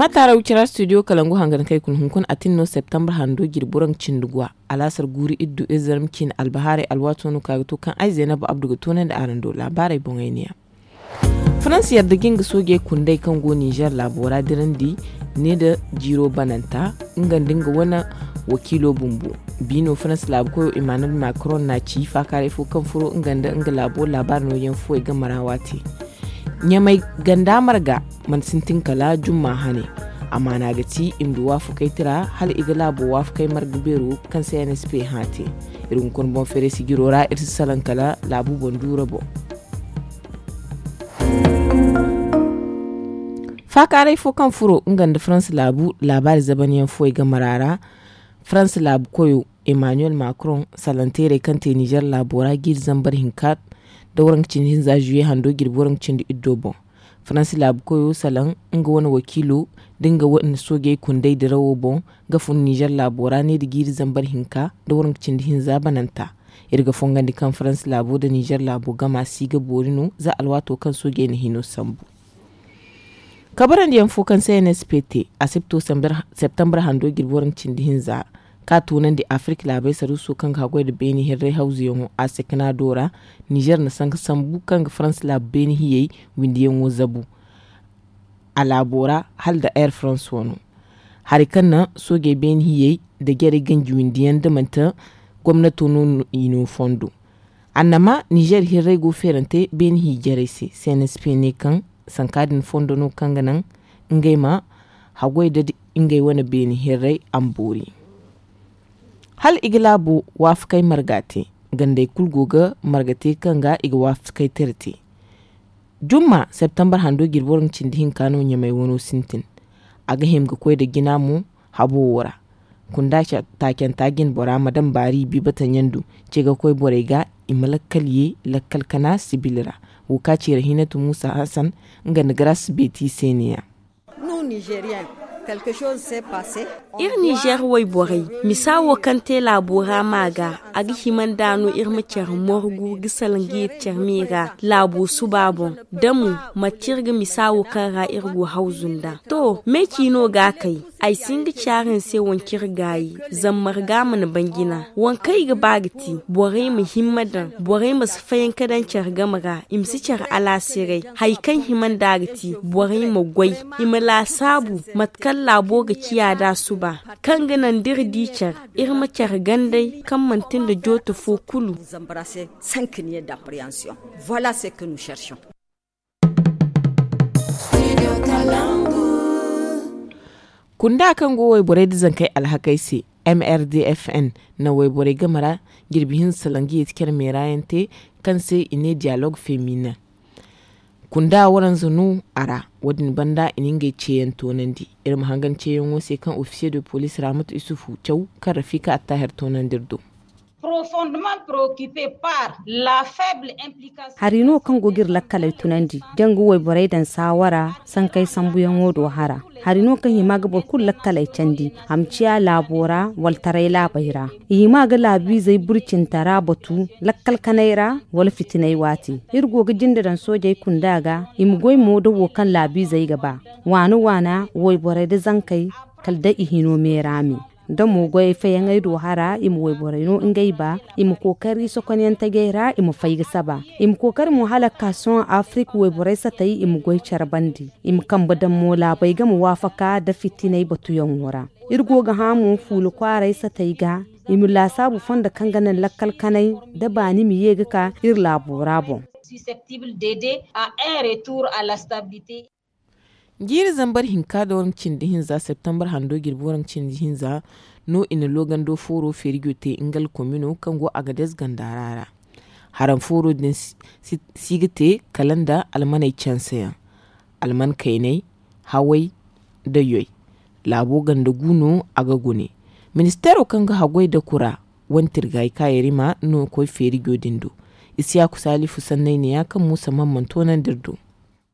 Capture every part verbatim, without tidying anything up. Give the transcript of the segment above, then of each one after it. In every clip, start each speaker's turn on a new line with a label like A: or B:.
A: matara wucira studio kalangu hangan kai kun hunkun atinno september hando girburan cindugwa alasar guri iddu izarmkin albahari alwato no kagto kan ai zainabu abdu tonan da arando labarai bongainiya France yarda ginga soge kundai kan go Niger labora dirandi ne da jiro bananta ingan dinga wana wakilo bumbu bino France lab ko Emmanuel Macron na ci fa kare fu kan furo ingan da inga labo labar no yan fu ga marawati nyamai ganda marga man sintin kala jumma hane amma na gati imdu wafu kai tira hal iga labo wafu kai marga beru kan C N S P hati irin kun bon fere sigirora irsi salan kala labu bondura bo fakarai fo kan furo inganda France labu labari zabaniyan foi ga marara France labu koyo Emmanuel Macron salantere kan te Niger labora gir zambar hinkat da wurin cin hinza juye hando girburin cin da iddobo France labu koyo salan inga wani wakilo dinga wani soge kundai da rawo bon gafun Niger labora ne da gir zambar hinka da wurin cin hinza bananta irga fongandi kan France labu da Niger labu gama siga borino za alwato kan soge ni hino sambu kabaran da yanfo kan C N S P T a september hando girborin cindihin za ka tunan da Afrika labai sarusu kan kagwai da beni hirrai hauzi yanwo a sekina dora Niger na san sambu kan France lab beni hiyai windiyan zabu a labora hal da Air France wano harikan na soge beni hiyai da gyara ganji windiyan damanta gwamnati no ino fondo annama Niger hirrai go ferante beni hi gyara se C N S P ne kan sankadin fondo no kanganan ingai ma hagwai da ingai wani beni hirrai ambori hal igilabo wafkai margate gandai kulgoga margate kanga iga wafkai tirti jumma september hando girborin cindihin kano nya mai wono sintin aga himga koy da gina mu habo wora kunda sha taken tagin bora madan bari bi batan yandu ce ga koy borega imalakaliye lakalkana sibilira wuka ce Rahinatu Musa Hassan nga Nagras Beti Seniya.
B: Nous Nigériens, quelque chose s'est passé.
C: Ir Niger way borai misawo kante labora maga agi himandano ir macer morgu gisalangi cermira labo subabo damu matirga misawo kara irgo hauzunda to meki no ga kai ai singi charin se wankir gayi zammar gaman bangina wankai ga bagati borai muhimmadan borai masu fayin kadan cergamaga imsi cer alasirai haikan himandagati borai magwai imala sabu matkan labo ga kiyada su ba kan ganan dirdi cer irma cer gandai kan mantin da jota fo kulu
B: Vous embrassez cinq niais d'appréhension. Voilà ce que nous cherchons.
A: Kunda kan go wai bore dizan kai alhakai se M R D F N na wai bore gamara girbihin salangi yitker merayente kan se ine dialogue féminin kunda waran zanu ara wadin banda ininge ceyen tonandi irin hangan ceyen wose kan officier de police Ramatu Isufu Chau kan Rafika Attahir tonandirdo
D: profondément préoccupé par la faible implication
E: harino kan gogir lakkalai tunandi jangu wai borai dan sawara san kai sambuyan wodo hara harino kan himaga bor kul lakkalai candi amciya labora waltarai labaira himaga labi zai burcin tara batu lakkal kanaira wal fitinai wati irgo ga jindaran sojai kundaga imgoi modo wo kan labi zai gaba wani wana wai borai da zankai kalda ihino merami da mu goy fayan ai do hara imu wai boreno ingai ba imu kokari sokonyan tagera imu fayga saba imu kokari mu halaka son Afrique wai borai satai imu goy charbandi imu kamba da mola bai ga mu wafaka da fitinai batu yan wora irgo ga hamu fulu kwarai satai ga imu la sabu fonda kanganan lakkal kanai da bani mi yega ka ir laborabo
D: susceptible d'aider à un retour à la stabilité.
A: Giri zambar hinka da wani cindihin za September hando girboran cindihin za no ina logan do foro ferigo te ingal komino kango agades gandarara. Haram foro din sigite kalanda almanai chansaya. Alman kainai, hawai da yoy. Labo ganda guno agagune. Ministero kanga hagwai da kura wantir gai kayarima no koi ferigo dindo. Isiya kusali fusannai ne ya kan musa mamman tonan dirdo.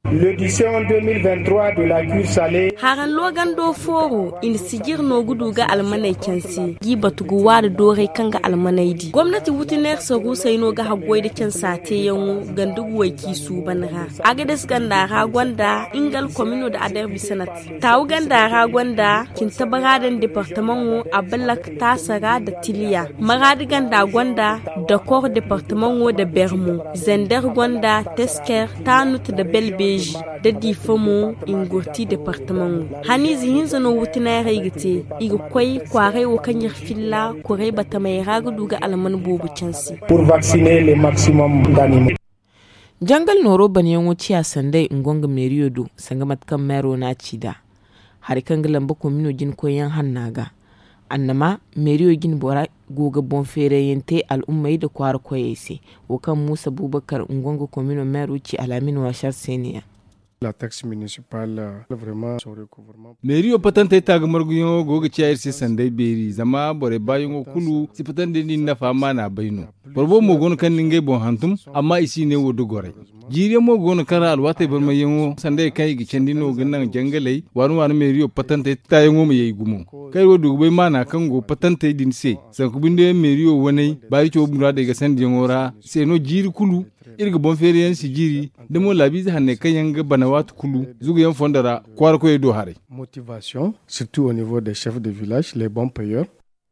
F: L'édition deux mille vingt-trois de la cure salée.
C: Haran logan do foro in sigir no gudu ga almanai kensi gi batugu wada dore kanga almanai di. Gwamnati wutiner sagu sai no ga hagwai da ken sate yan gandugu wai kisu banra. Agades ganda ha gwanda ingal komino da adar bisanat. Tawu ganda ha gwanda kin tabaradan departement wo abalak tasara da tiliya. Maradi ganda gwanda da kor departement wo da bermo. Zender gwanda tesker tanut da belbe da difamo ingurti departement hani zihin zano wutina ya raigite iga kwai kwarai wa kanyar filla kwarai bata mai ragu duga alman bobu cansi
F: pour vacciner le maximum d'animaux.
A: Jangal noro banyan wuci a sandai ngonga meriodo sanga matkan mero na cida har kan galan ba komino jin koyan hannaga annama meriyo gin bora goga bon fere yente al'ummai da kwar koyese wakan Musa Bubakar ngonga komino mero ci alamin washar seniya.
G: La taxe municipale vraiment son recouvrement.
H: Meriyo patante ta ga marguyo goga ci ayir sandai beri zama bore bayon kulu si patande ni na fama na baino. Borbo mo gon kan ningai bon hantum amma isi ne wodo gore. Jire mo gon kara alwate bar mayengo sandai kai gi cendino gannan jangalai wanu wanu meriyo patante ta yango me yayi gumo. Kai wodo bai mana kan go patante din se san ku binde meriyo wonai bari to bura daga sandi ngora se no jiri kulu irga bon feriyan si jiri de mo labi hanne kayanga banawat kulu zugu yan fondara kwar ko edo hare.
G: Motivation surtout au niveau des chefs de village, les bons payeurs.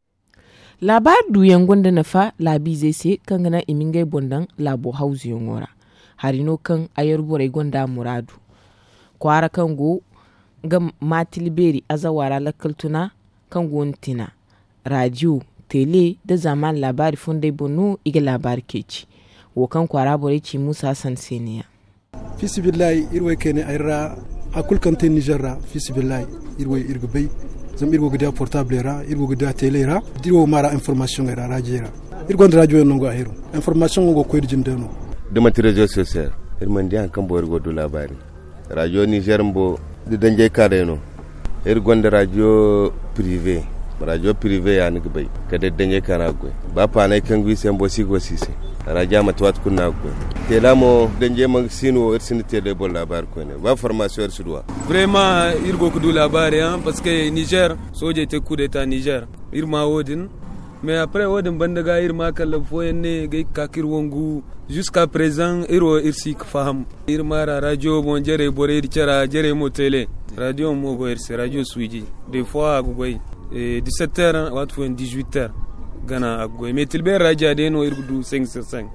A: Labar duyan gonda na fa labi zai se kan gana imingai bondan labo hausi yongora harino kan ayar borai gonda muradu kwara kan go ga matilberi azawara lakaltuna kan gontina radio tele da zaman labari fundai bonu iga labari keci wokan kwara borai ci Musa Sanseniya.
I: Fisibillahi irwai kene ayra akul kantin Nigerra fisibillahi irwai irgubai zam irgo gida portable ra irgo gida tele ra dirwo mara information ra rajera irgo radio no go ahiro information go ko dirjim deno
J: de matériel social irman dia kan bo irgo do labari radio Niger mbo de danje kare no irgo radio privé radio privé ya ni gbai ka de danje kana go ba pa nay kan gwi sembo sigo sise raja matwat kunna go telamo danje mang sino irsin tele bo labar ko ne ba formation irsuwa
K: vraiment irgo ko do labari hein parce que Niger soje te coup d'état Niger irma wodin mais après wodin bandaga irma kala foyenne gay kakir wongu jusqu'à présent iro irsi faham irma radio bon jere bore dicera jere mo télé radio mo go irsi radio suiji des fois goy dix-sept heures wat fo dix-huit heures gana agoy metil be radio de no irgudu cinq sur cinq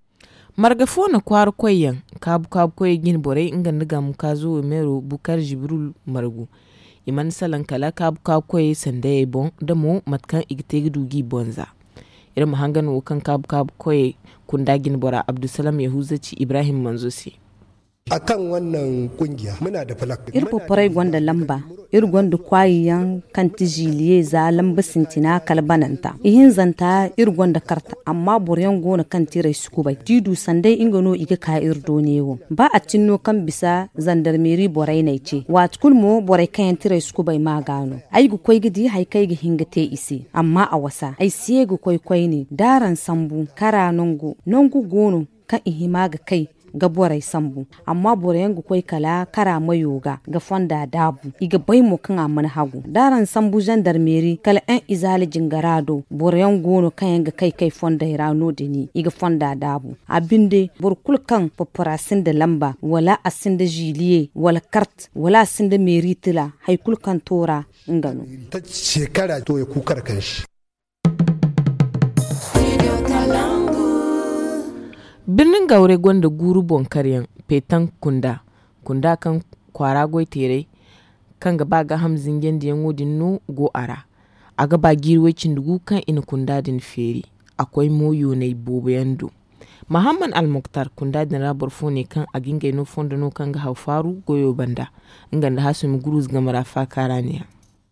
A: marga fona kwar koyan kabu kabu koy gin bore inga ndiga mukazo mero Bukar Jibril margu iman salan kala kabu kabu koy sande bon damo matkan igte dugi bonza ira mahangan wukan kabu kabu koy kunda gin bora Abdulsalam Yahuzaci Ibrahim Manzosi
L: akan wannan kungiya muna da falak
E: ir poporai gwanda lamba ir gwanda kwayiyan kanti jiliye za lamba sintina kalbananta ihin zanta ir gwanda karta amma boryan gona kanti rai sukubai didu sandai ingano iga ka ir donewo ba a cinno kan bisa zandarmeri borai nai ce wat kulmo borai kayan tirai sukubai ma gano ai gu koi gidi hai kai gi hingate isi amma a wasa ai siye gu koi koi ne daran sambu kara nongu nongu gono kan ihima ga kai ga borai sambu amma borayen gu koi kala kara mayoga ga fonda dabu iga bai mu kan amana hagu daran sambu gendarmerie kala en izali jingarado borayen gono kan ga kai kai fonda irano deni iga fonda dabu abinde burkul kan poparasin da lamba wala asin da jiliye wala kart wala asin da meritila haikul kan tora ngano
L: ta shekara to ya kukar kanshi.
A: Birnin gaure gwanda guru bonkaryan petan kunda kunda kan kwara goi tere kan gaba ga hamzin gendi yan wudin no go ara a gaba girwecin dugu kan ina kunda din feri akwai moyo na bobo yando Muhammad Al-Muqtar kunda din rabar fone kan a ginga no fondo no kan ga haufaru goyo banda inganda hasu mi gurus ga marafa karaniya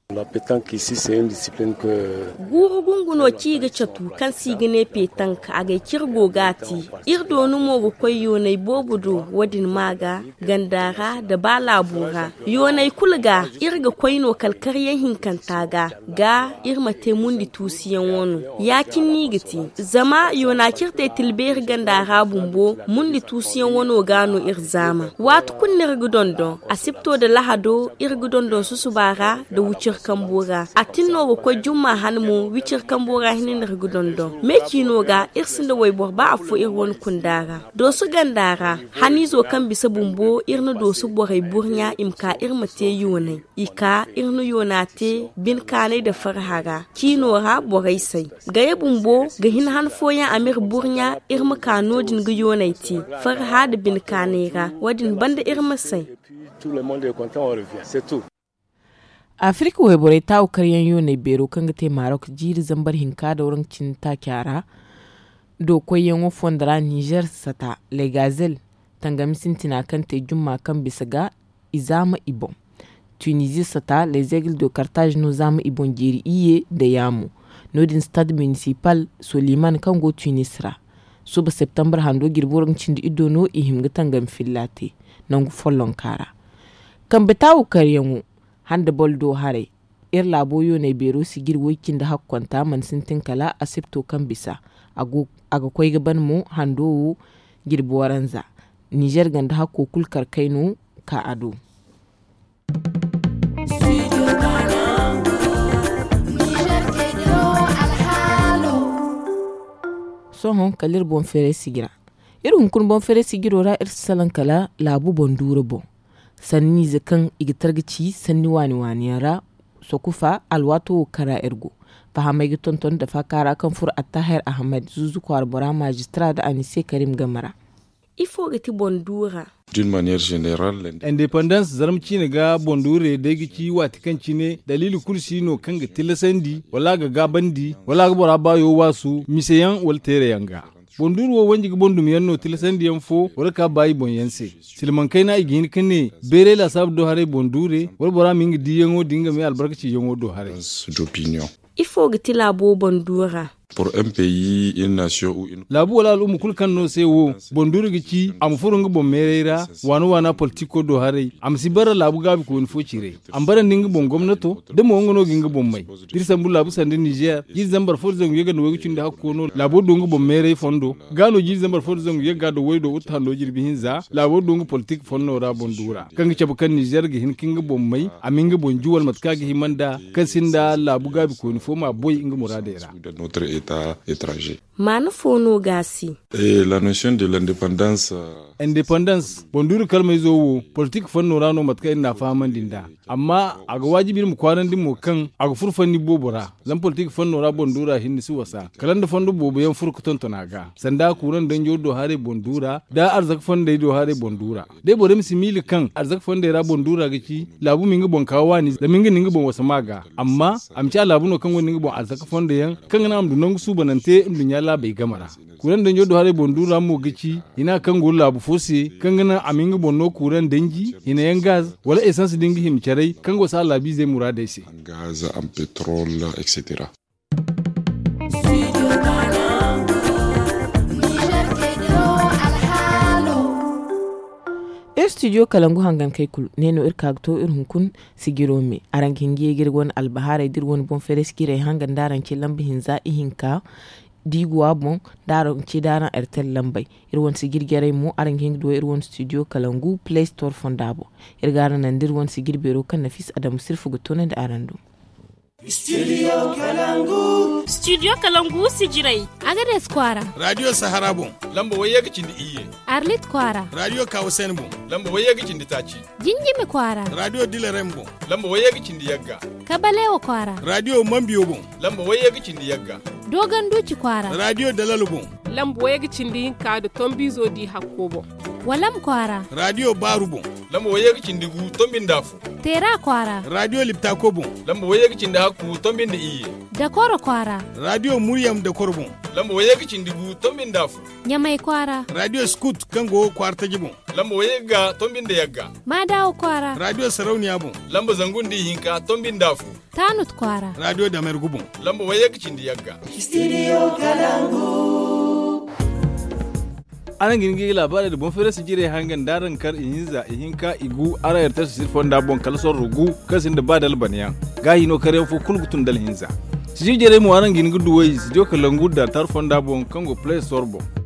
M: La pétanque ici c'est une discipline que
C: guru gunguno ci ga chatu kan sigine petank aga kirgo gati irdo no mo ko yonai bobudu wadin maga gandara da balabura yonai kulga irga koino kalkaryen hinkantaga ga irmate mundi tusiyan wonu yakin nigiti zama yona kirte tilber gandara bumbo mundi tusiyan wono gano irzama watu kunnir gudondo asipto da lahado irgudondo susubara da wucir kambura atinno ko jumma hanmu wicir kambura hinin gudondo meki noga irsinda waybor ba afu irwon kundara dosu gandara hanizo kan bisa bumbo irno dosu borai burnya imka irmate yone ika irno yonate bin kane da farhaga kinora borai sai gaye bumbo ga hin han foya amir burnya irma kano din ga yonaiti farha da bin kanera wadin banda irma sai
M: tout le monde est content, on revient, c'est tout.
A: Afrika wai bore ta ukaryan yone bero kan ga te Maroc jiri zambar hinka da wurin cinta kyara do koyen wo fondara Niger sata Le Gazelle tangami sintina kan te jumma kan bisa ga izama ibon Tunisie sata Les Aigles de Carthage no zama ibon jiri iye da yamu nodin stade municipal Soliman kan go Tunisra suba September hando girburin cindi ido no ihim ga tangam fillate nangu follon kara kan betawu karyanwu handa boldo hare ir laboyo ne bero sigir wikin da hakkwanta man sintin kala asipto kan bisa ago aga koy gaban mu hando girbuwaranza Niger ganda hakko kulkar kaino ka ado so hon kalir bon fere sigira irin kun bon fere sigiro ra ir salan kala labu bonduro bon sanni zakan igitargici sanni wani wani yara sokufa alwato kara ergo fahamai gitonton da fakara kan fur attahir ahmed zuzu kwar bora magistrat da anise karim gamara
C: ifo gati bondura
N: d'une manière générale
H: independence zaramci ne ga bondure da gici watikanci ne dalili kursi no kan ga tilasandi wala ga gabandi wala ga bora bayo wasu misayan waltere yanga bondur wo wanji bondu mi yanno tilasandi yan fo wala ka bayi bon yanse silman kai na igin kane bere la sab do hare bondure wala bora mingi diyango dinga me albarkaci yango do hare
N: d'opinion
C: ifo gati labo bondura
N: pour un pays, une nation ou une...
H: Labu wala al'umu kulkan no sai wo bonduru gici am furungu bon merera wanu wana politiko do hare am sibara labu gabi ko info cire am bara ningi bon gwamnato da mo ngono gingi bon mai dirsan bu labu sande Niger ji zambar for zangu yega no wegi da hakko no labu dongu bon mere fondo gano ji zambar for zangu yega do waydo utando jirbi hinza labu dongu politik fonno ra bondura kangi cabu kan Niger gi hin kingi bon mai amingi bon juwal matka gi himanda kasinda labu gabi ko info ma boy ingi muradera
N: État étranger.
C: Manufono gasi.
N: Et la notion de l'indépendance.
H: Independence bonduru kalmai zo wo politik fanno rano matka ina faman dinda amma aga wajibin mu kwanan din mu kan aga furfan ni bobora zan politik fanno ra bondura hinni su wasa kalanda fandu bobo yan furku tontonaga sanda kuran dan jodo hare bondura da arzak fanda do hare bondura dai bore mi simili kan arzak fanda ra bondura gaci labu mingi bon kawani da mingi ningi bon wasa maga amma amci labu no kan woni ningi bon arzak fanda yan kan na amdu nangu su banante dunya la bai gamara kuran dan jodo hare bondura mu gaci ina kan gol labu fosi kan gana amingi bonno kuran dangi ina yan gas wala essence dingi him charai kan go sa labi zai murada sai
N: gaz en pétrole et cetera.
A: studio kalangu hangan kai kul neno irka to irhun kun sigiro me arankin gegirgon albahara dirwon bon feres kire hangan daran ke lambi hinza ihinka diguwa bon daran ke daran ertel lambai irwon sigirgere mu arankin do irwon studio kalangu play store fondabo irgaran nan dirwon sigirbero kan nafis adam sirfu gutonan da arando
O: Studio Kalangu.
P: Studio Kalangu sijirai.
O: Agades Kwara.
Q: Radio Sahara bon. Lamba waye gicin da iye.
O: Arlit Kwara.
Q: Radio Kausen bon. Lamba waye gicin da taci.
O: Jinjimi Kwara.
Q: Radio Dilerem bon. Lamba waye gicin da yagga.
O: Kabalewa Kwara.
Q: Radio Mambiyo bon. Lamba waye gicin da yagga.
O: Dogon Duci Kwara.
Q: Radio Dalalu bon.
R: Lamba waye gicin da yinka da Tombizo di Hakkobo.
O: Walam Kwara.
Q: Radio Baru bon. Lamba waye gicin da gu Tombin Dafu.
O: Tera Kwara.
Q: Radio Liptako bon. Lamba waye gicin da ku tombin da iye
O: da koro kwara
Q: radio muryam da korbon lamba waye ga cindigu tombin dafu
O: nyamai kwara
Q: radio scoot kango kwarta gibon lamba waye ga tombin da yagga
O: ma dawo kwara
Q: radio sarauniya bon
O: lamba zangun di hinka tombin dafu tanut kwara
Q: radio da mer gubun lamba waye kicin da yagga
S: studio Kalangu.
H: anan gingi labarai da bon fere su jire hangan daran kar ihinza ihinka igu ara yarta su sirfon da bon kalsor rugu kasin da badal baniya gahi no kare fo kulgutun dal hinza su jire mu anan gingi duwai su jo Kalangu da tarfon da bon kango play store bon